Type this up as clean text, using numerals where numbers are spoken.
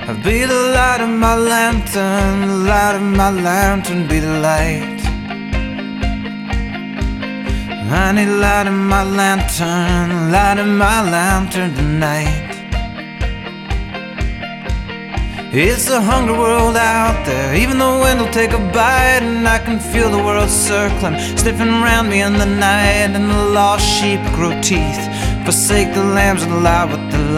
Be the light of my lantern, the light of my lantern, be the light. I need light in my lantern, light in my lantern tonight. It's a hungry world out there, even the wind will take a bite, and I can feel the world circling, sniffing around me in the night. And the lost sheep grow teeth, forsake the lambs and lie with the light.